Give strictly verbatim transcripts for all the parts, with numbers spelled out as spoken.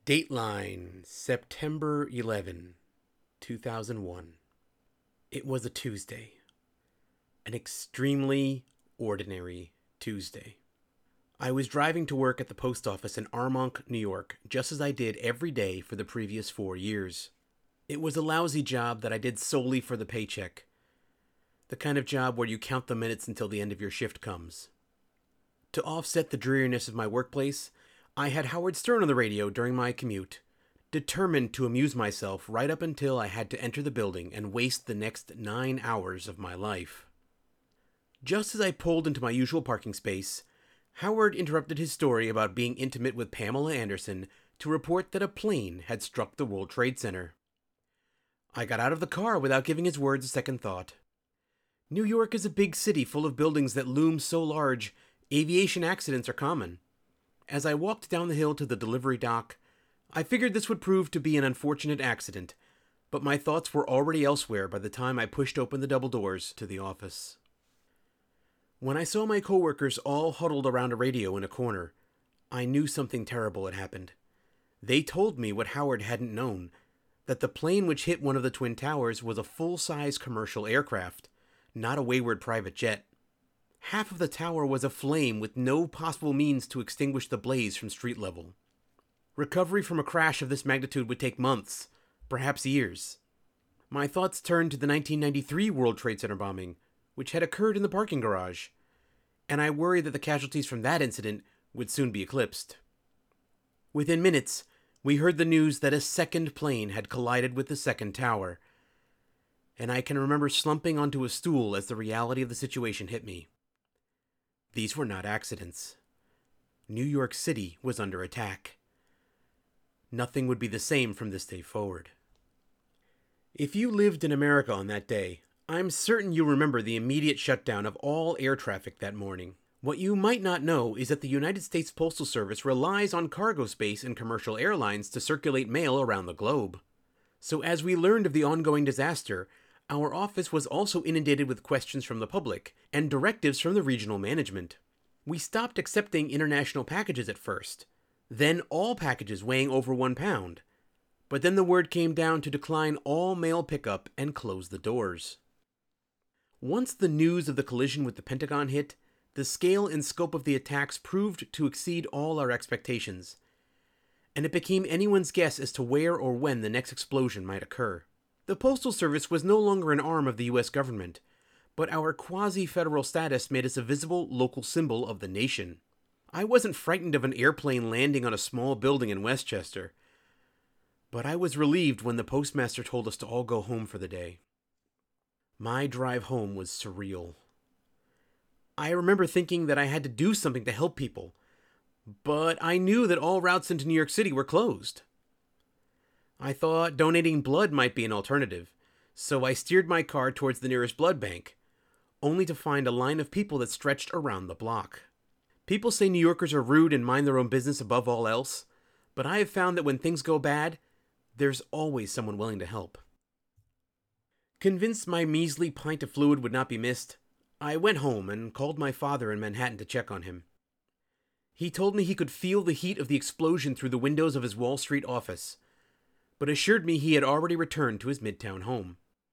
Dateline, September eleventh, two thousand one. It was a Tuesday. An extremely ordinary Tuesday. I was driving to work at the post office in Armonk, New York, just as I did every day for the previous four years. It was a lousy job that I did solely for the paycheck. The kind of job where you count the minutes until the end of your shift comes. To offset the dreariness of my workplace, I had Howard Stern on the radio during my commute, determined to amuse myself right up until I had to enter the building and waste the next nine hours of my life. Just as I pulled into my usual parking space, Howard interrupted his story about being intimate with Pamela Anderson to report that a plane had struck the World Trade Center. I got out of the car without giving his words a second thought. New York is a big city full of buildings that loom so large, aviation accidents are common. As I walked down the hill to the delivery dock, I figured this would prove to be an unfortunate accident, but my thoughts were already elsewhere by the time I pushed open the double doors to the office. When I saw my coworkers all huddled around a radio in a corner, I knew something terrible had happened. They told me what Howard hadn't known, that the plane which hit one of the Twin Towers was a full-size commercial aircraft, not a wayward private jet. Half of the tower was aflame with no possible means to extinguish the blaze from street level. Recovery from a crash of this magnitude would take months, perhaps years. My thoughts turned to the nineteen ninety-three World Trade Center bombing, which had occurred in the parking garage, and I worried that the casualties from that incident would soon be eclipsed. Within minutes, we heard the news that a second plane had collided with the second tower, and I can remember slumping onto a stool as the reality of the situation hit me. These were not accidents. New York City was under attack. Nothing would be the same from this day forward. If you lived in America on that day, I'm certain you remember the immediate shutdown of all air traffic that morning. What you might not know is that the United States Postal Service relies on cargo space and commercial airlines to circulate mail around the globe. So as we learned of the ongoing disaster, our office was also inundated with questions from the public and directives from the regional management. We stopped accepting international packages at first, then all packages weighing over one pound. But then the word came down to decline all mail pickup and close the doors. Once the news of the collision with the Pentagon hit, the scale and scope of the attacks proved to exceed all our expectations, and it became anyone's guess as to where or when the next explosion might occur. The Postal Service was no longer an arm of the U S government, but our quasi-federal status made us a visible local symbol of the nation. I wasn't frightened of an airplane landing on a small building in Westchester, but I was relieved when the postmaster told us to all go home for the day. My drive home was surreal. I remember thinking that I had to do something to help people, but I knew that all routes into New York City were closed. I thought donating blood might be an alternative, so I steered my car towards the nearest blood bank, only to find a line of people that stretched around the block. People say New Yorkers are rude and mind their own business above all else, but I have found that when things go bad, there's always someone willing to help. Convinced my measly pint of fluid would not be missed, I went home and called my father in Manhattan to check on him. He told me he could feel the heat of the explosion through the windows of his Wall Street office, but assured me he had already returned to his Midtown home.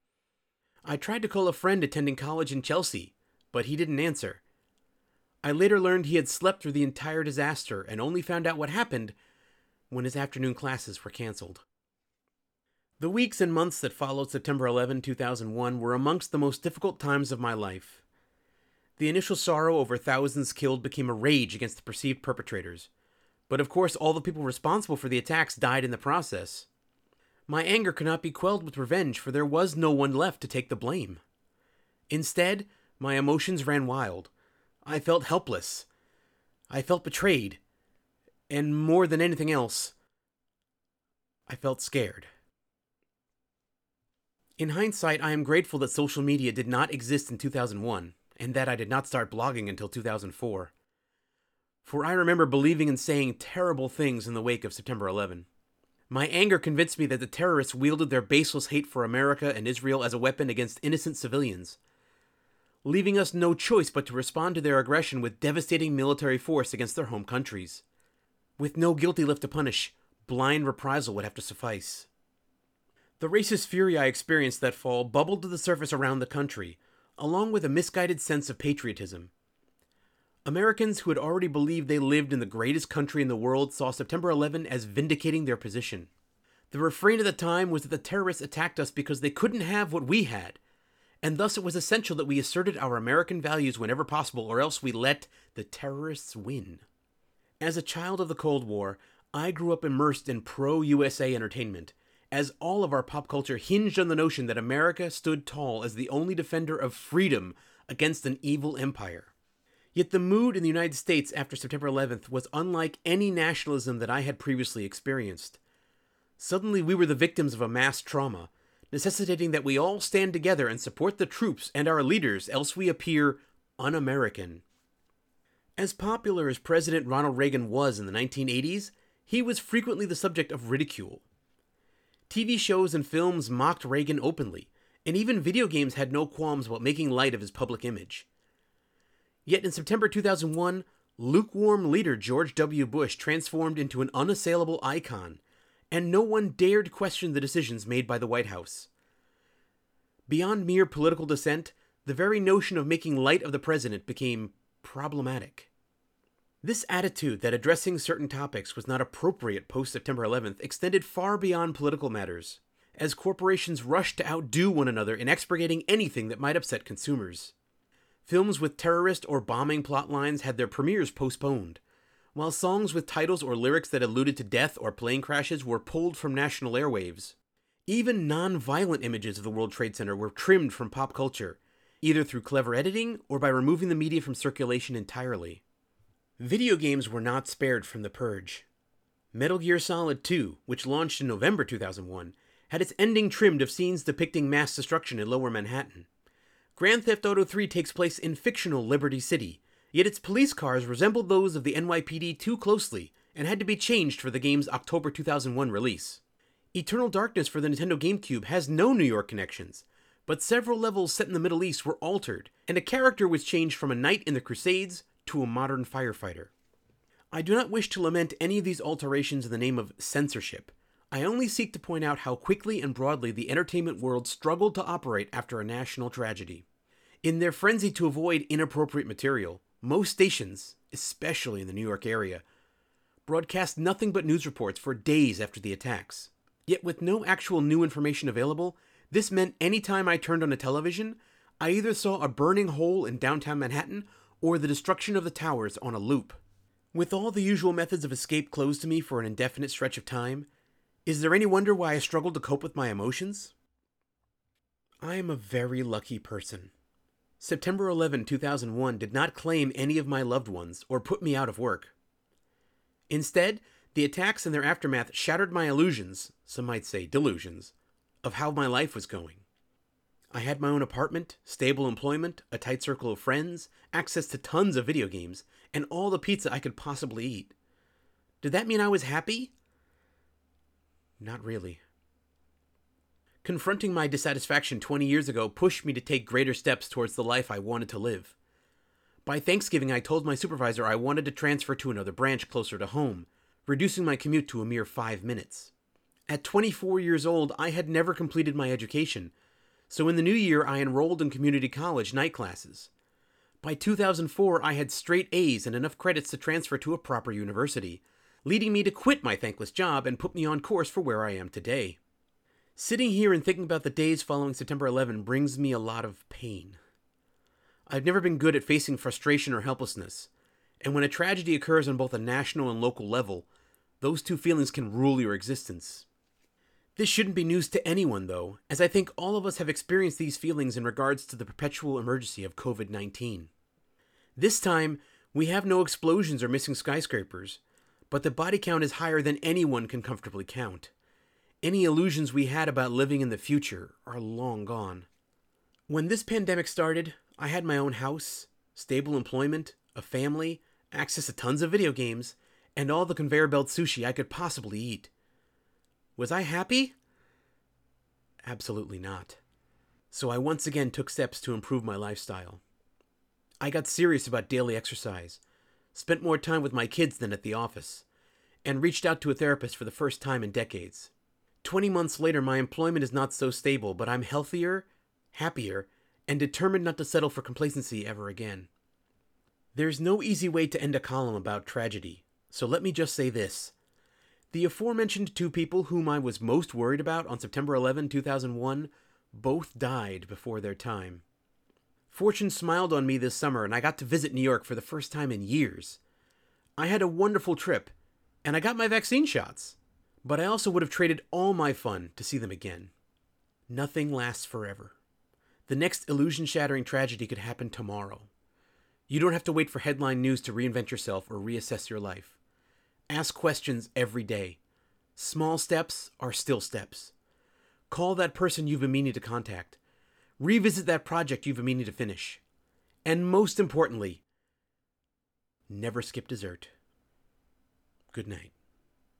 I tried to call a friend attending college in Chelsea, but he didn't answer. I later learned he had slept through the entire disaster and only found out what happened when his afternoon classes were canceled. The weeks and months that followed September eleventh, two thousand one were amongst the most difficult times of my life. The initial sorrow over thousands killed became a rage against the perceived perpetrators, but of course all the people responsible for the attacks died in the process. My anger could not be quelled with revenge, for there was no one left to take the blame. Instead, my emotions ran wild. I felt helpless. I felt betrayed. And more than anything else, I felt scared. In hindsight, I am grateful that social media did not exist in two thousand one, and that I did not start blogging until two thousand four. For I remember believing and saying terrible things in the wake of September eleventh. My anger convinced me that the terrorists wielded their baseless hate for America and Israel as a weapon against innocent civilians, leaving us no choice but to respond to their aggression with devastating military force against their home countries. With no guilty left to punish, blind reprisal would have to suffice. The racist fury I experienced that fall bubbled to the surface around the country, along with a misguided sense of patriotism. Americans who had already believed they lived in the greatest country in the world saw September eleventh as vindicating their position. The refrain at the time was that the terrorists attacked us because they couldn't have what we had, and thus it was essential that we asserted our American values whenever possible, or else we let the terrorists win. As a child of the Cold War, I grew up immersed in pro-U S A entertainment, as all of our pop culture hinged on the notion that America stood tall as the only defender of freedom against an evil empire. Yet the mood in the United States after September eleventh was unlike any nationalism that I had previously experienced. Suddenly we were the victims of a mass trauma, necessitating that we all stand together and support the troops and our leaders, else we appear un-American. As popular as President Ronald Reagan was in the nineteen eighties, he was frequently the subject of ridicule. T V shows and films mocked Reagan openly, and even video games had no qualms about making light of his public image. Yet in September two thousand one, lukewarm leader George W. Bush transformed into an unassailable icon, and no one dared question the decisions made by the White House. Beyond mere political dissent, the very notion of making light of the president became problematic. This attitude that addressing certain topics was not appropriate post-September eleventh extended far beyond political matters, as corporations rushed to outdo one another in expurgating anything that might upset consumers. Films with terrorist or bombing plotlines had their premieres postponed, while songs with titles or lyrics that alluded to death or plane crashes were pulled from national airwaves. Even non-violent images of the World Trade Center were trimmed from pop culture, either through clever editing or by removing the media from circulation entirely. Video games were not spared from the purge. Metal Gear Solid two, which launched in November two thousand one, had its ending trimmed of scenes depicting mass destruction in Lower Manhattan. Grand Theft Auto three takes place in fictional Liberty City, yet its police cars resembled those of the N Y P D too closely and had to be changed for the game's October two thousand one release. Eternal Darkness for the Nintendo GameCube has no New York connections, but several levels set in the Middle East were altered, and a character was changed from a knight in the Crusades to a modern firefighter. I do not wish to lament any of these alterations in the name of censorship. I only seek to point out how quickly and broadly the entertainment world struggled to operate after a national tragedy. In their frenzy to avoid inappropriate material, most stations, especially in the New York area, broadcast nothing but news reports for days after the attacks. Yet with no actual new information available, this meant any time I turned on a television, I either saw a burning hole in downtown Manhattan or the destruction of the towers on a loop. With all the usual methods of escape closed to me for an indefinite stretch of time, is there any wonder why I struggled to cope with my emotions? I am a very lucky person. September eleventh, two thousand one did not claim any of my loved ones or put me out of work. Instead, the attacks and their aftermath shattered my illusions, some might say delusions, of how my life was going. I had my own apartment, stable employment, a tight circle of friends, access to tons of video games, and all the pizza I could possibly eat. Did that mean I was happy? Not really. Confronting my dissatisfaction twenty years ago pushed me to take greater steps towards the life I wanted to live. By Thanksgiving, I told my supervisor I wanted to transfer to another branch closer to home, reducing my commute to a mere five minutes. At twenty-four years old, I had never completed my education, so in the new year I enrolled in community college night classes. By two thousand four, I had straight A's and enough credits to transfer to a proper university, leading me to quit my thankless job and put me on course for where I am today. Sitting here and thinking about the days following September eleventh brings me a lot of pain. I've never been good at facing frustration or helplessness, and when a tragedy occurs on both a national and local level, those two feelings can rule your existence. This shouldn't be news to anyone, though, as I think all of us have experienced these feelings in regards to the perpetual emergency of covid nineteen. This time, we have no explosions or missing skyscrapers, but the body count is higher than anyone can comfortably count. Any illusions we had about living in the future are long gone. When this pandemic started, I had my own house, stable employment, a family, access to tons of video games, and all the conveyor belt sushi I could possibly eat. Was I happy? Absolutely not. So I once again took steps to improve my lifestyle. I got serious about daily exercise, spent more time with my kids than at the office, and reached out to a therapist for the first time in decades. twenty months later, my employment is not so stable, but I'm healthier, happier, and determined not to settle for complacency ever again. There's no easy way to end a column about tragedy, so let me just say this. The aforementioned two people whom I was most worried about on September eleventh, two thousand one, both died before their time. Fortune smiled on me this summer, and I got to visit New York for the first time in years. I had a wonderful trip, and I got my vaccine shots, but I also would have traded all my fun to see them again. Nothing lasts forever. The next illusion-shattering tragedy could happen tomorrow. You don't have to wait for headline news to reinvent yourself or reassess your life. Ask questions every day. Small steps are still steps. Call that person you've been meaning to contact. Revisit that project you've been meaning to finish. And most importantly, never skip dessert. Good night.